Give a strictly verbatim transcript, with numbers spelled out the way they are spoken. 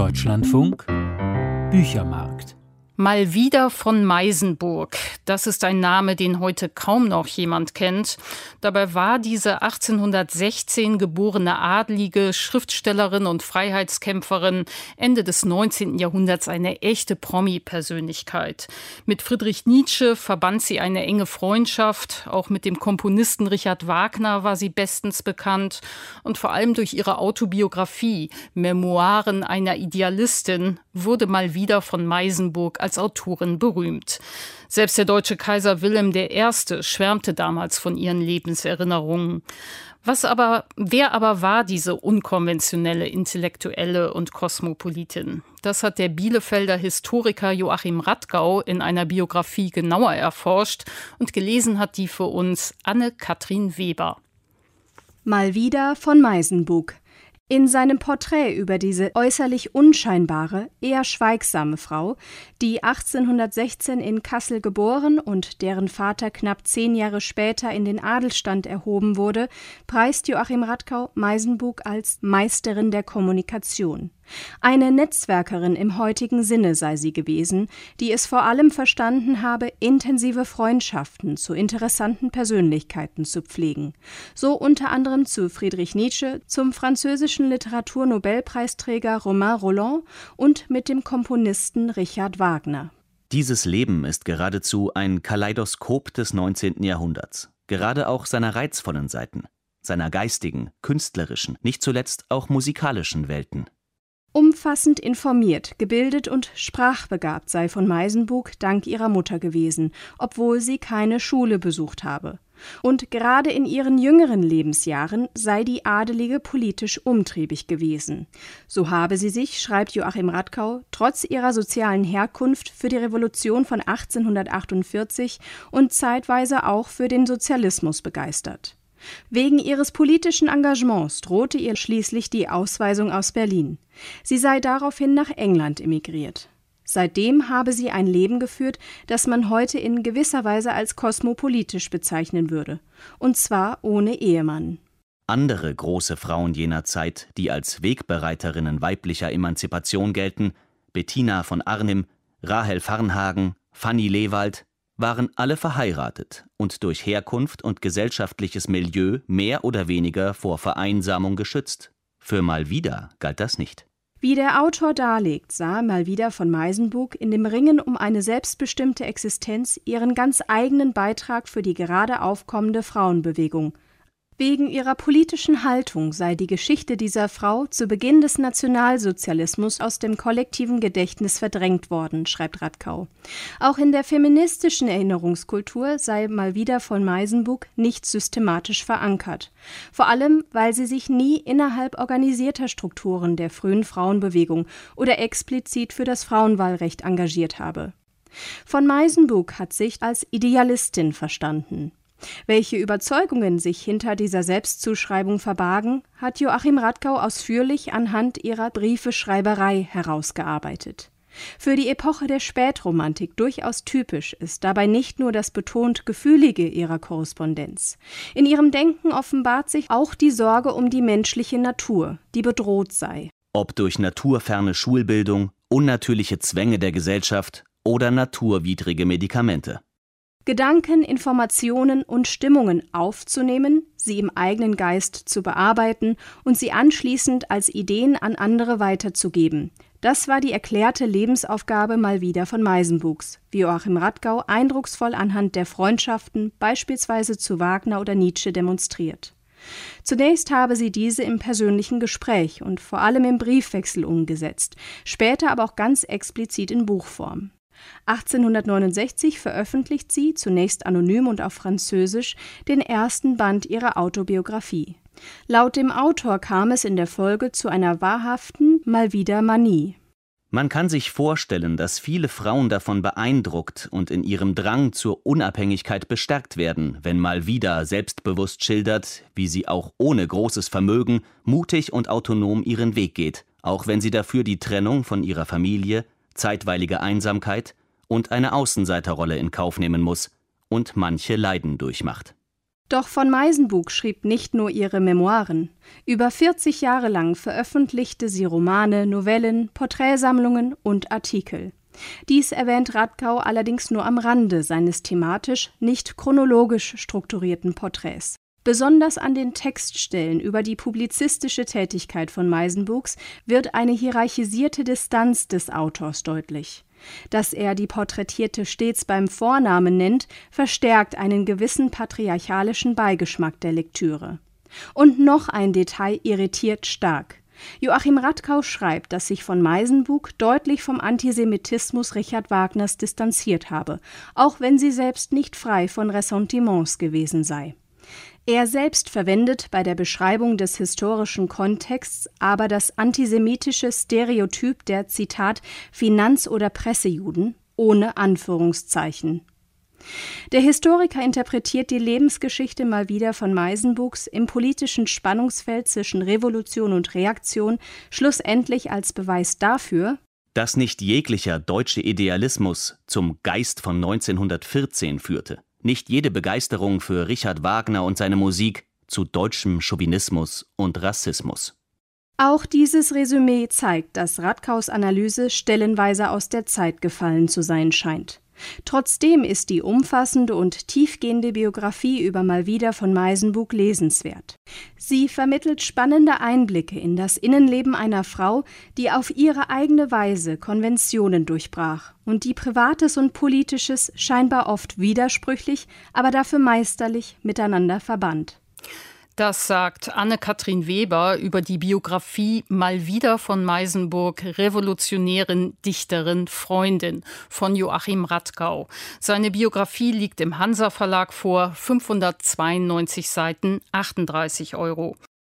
Deutschlandfunk Büchermarkt. Mal wieder von Meisenburg. Das ist ein Name, den heute kaum noch jemand kennt. Dabei war diese achtzehnhundertsechzehn geborene Adlige, Schriftstellerin und Freiheitskämpferin Ende des neunzehnten Jahrhunderts eine echte Promi-Persönlichkeit. Mit Friedrich Nietzsche verband sie eine enge Freundschaft. Auch mit dem Komponisten Richard Wagner war sie bestens bekannt. Und vor allem durch ihre Autobiografie Memoiren einer Idealistin wurde mal wieder von Meisenburg als Autorin berühmt. Selbst der deutsche Kaiser Wilhelm der Erste schwärmte damals von ihren Lebenserinnerungen. Was aber, wer aber war diese unkonventionelle Intellektuelle und Kosmopolitin? Das hat der Bielefelder Historiker Joachim Radgau in einer Biografie genauer erforscht und gelesen hat die für uns Anne-Kathrin Weber. Mal wieder von Meisenburg. In seinem Porträt über diese äußerlich unscheinbare, eher schweigsame Frau, die achtzehnhundertsechzehn in Kassel geboren und deren Vater knapp zehn Jahre später in den Adelsstand erhoben wurde, preist Joachim Radgau Meisenburg als Meisterin der Kommunikation. Eine Netzwerkerin im heutigen Sinne sei sie gewesen, die es vor allem verstanden habe, intensive Freundschaften zu interessanten Persönlichkeiten zu pflegen. So unter anderem zu Friedrich Nietzsche, zum französischen Literaturnobelpreisträger Romain Rolland und mit dem Komponisten Richard Wagner. Dieses Leben ist geradezu ein Kaleidoskop des neunzehnten Jahrhunderts. Gerade auch seiner reizvollen Seiten, seiner geistigen, künstlerischen, nicht zuletzt auch musikalischen Welten. Umfassend informiert, gebildet und sprachbegabt sei von Meisenburg dank ihrer Mutter gewesen, obwohl sie keine Schule besucht habe. Und gerade in ihren jüngeren Lebensjahren sei die Adelige politisch umtriebig gewesen. So habe sie sich, schreibt Joachim Radgau, trotz ihrer sozialen Herkunft für die Revolution von achtzehnhundertachtundvierzig und zeitweise auch für den Sozialismus begeistert. Wegen ihres politischen Engagements drohte ihr schließlich die Ausweisung aus Berlin. Sie sei daraufhin nach England emigriert. Seitdem habe sie ein Leben geführt, das man heute in gewisser Weise als kosmopolitisch bezeichnen würde. Und zwar ohne Ehemann. Andere große Frauen jener Zeit, die als Wegbereiterinnen weiblicher Emanzipation gelten, Bettina von Arnim, Rahel Varnhagen, Fanny Lewald, waren alle verheiratet und durch Herkunft und gesellschaftliches Milieu mehr oder weniger vor Vereinsamung geschützt. Für Mal wieder galt das nicht. Wie der Autor darlegt, sah Mal wieder von Meisenburg in dem Ringen um eine selbstbestimmte Existenz ihren ganz eigenen Beitrag für die gerade aufkommende Frauenbewegung. Wegen ihrer politischen Haltung sei die Geschichte dieser Frau zu Beginn des Nationalsozialismus aus dem kollektiven Gedächtnis verdrängt worden, schreibt Radgau. Auch in der feministischen Erinnerungskultur sei Mal wieder von Meisenburg nicht systematisch verankert. Vor allem, weil sie sich nie innerhalb organisierter Strukturen der frühen Frauenbewegung oder explizit für das Frauenwahlrecht engagiert habe. Von Meisenburg hat sich als Idealistin verstanden. Welche Überzeugungen sich hinter dieser Selbstzuschreibung verbargen, hat Joachim Radgau ausführlich anhand ihrer Briefeschreiberei herausgearbeitet. Für die Epoche der Spätromantik durchaus typisch ist dabei nicht nur das betont Gefühlige ihrer Korrespondenz. In ihrem Denken offenbart sich auch die Sorge um die menschliche Natur, die bedroht sei. Ob durch naturferne Schulbildung, unnatürliche Zwänge der Gesellschaft oder naturwidrige Medikamente. Gedanken, Informationen und Stimmungen aufzunehmen, sie im eigenen Geist zu bearbeiten und sie anschließend als Ideen an andere weiterzugeben. Das war die erklärte Lebensaufgabe mal wieder von Meisenburgs, wie Joachim Radgau eindrucksvoll anhand der Freundschaften beispielsweise zu Wagner oder Nietzsche demonstriert. Zunächst habe sie diese im persönlichen Gespräch und vor allem im Briefwechsel umgesetzt, später aber auch ganz explizit in Buchform. achtzehnhundertneunundsechzig veröffentlicht sie, zunächst anonym und auf Französisch, den ersten Band ihrer Autobiografie. Laut dem Autor kam es in der Folge zu einer wahrhaften mal wieder Manie. Man kann sich vorstellen, dass viele Frauen davon beeindruckt und in ihrem Drang zur Unabhängigkeit bestärkt werden, wenn Mal wieder selbstbewusst schildert, wie sie auch ohne großes Vermögen mutig und autonom ihren Weg geht, auch wenn sie dafür die Trennung von ihrer Familie, zeitweilige Einsamkeit und eine Außenseiterrolle in Kauf nehmen muss und manche Leiden durchmacht. Doch von Meisenbug schrieb nicht nur ihre Memoiren. Über vierzig Jahre lang veröffentlichte sie Romane, Novellen, Porträtsammlungen und Artikel. Dies erwähnt Radkau allerdings nur am Rande seines thematisch, nicht chronologisch strukturierten Porträts. Besonders an den Textstellen über die publizistische Tätigkeit von Meisenbugs wird eine hierarchisierte Distanz des Autors deutlich. Dass er die Porträtierte stets beim Vornamen nennt, verstärkt einen gewissen patriarchalischen Beigeschmack der Lektüre. Und noch ein Detail irritiert stark. Joachim Radkau schreibt, dass sich von Meisenbug deutlich vom Antisemitismus Richard Wagners distanziert habe, auch wenn sie selbst nicht frei von Ressentiments gewesen sei. Er selbst verwendet bei der Beschreibung des historischen Kontexts aber das antisemitische Stereotyp der, Zitat, Finanz- oder Pressejuden ohne Anführungszeichen. Der Historiker interpretiert die Lebensgeschichte mal wieder von Meisenbugs im politischen Spannungsfeld zwischen Revolution und Reaktion schlussendlich als Beweis dafür, dass nicht jeglicher deutsche Idealismus zum Geist von neunzehnhundertvierzehn führte. Nicht jede Begeisterung für Richard Wagner und seine Musik zu deutschem Chauvinismus und Rassismus. Auch dieses Resümee zeigt, dass Radkaus Analyse stellenweise aus der Zeit gefallen zu sein scheint. Trotzdem ist die umfassende und tiefgehende Biografie über Malvida von Meisenbug lesenswert. Sie vermittelt spannende Einblicke in das Innenleben einer Frau, die auf ihre eigene Weise Konventionen durchbrach und die Privates und Politisches scheinbar oft widersprüchlich, aber dafür meisterlich miteinander verband. Das sagt Anne-Kathrin Weber über die Biografie Malvida von Meisenbug, Revolutionärin, Dichterin, Freundin von Joachim Radkau. Seine Biografie liegt im Hansa Verlag vor, fünfhundertzweiundneunzig Seiten, achtunddreißig Euro.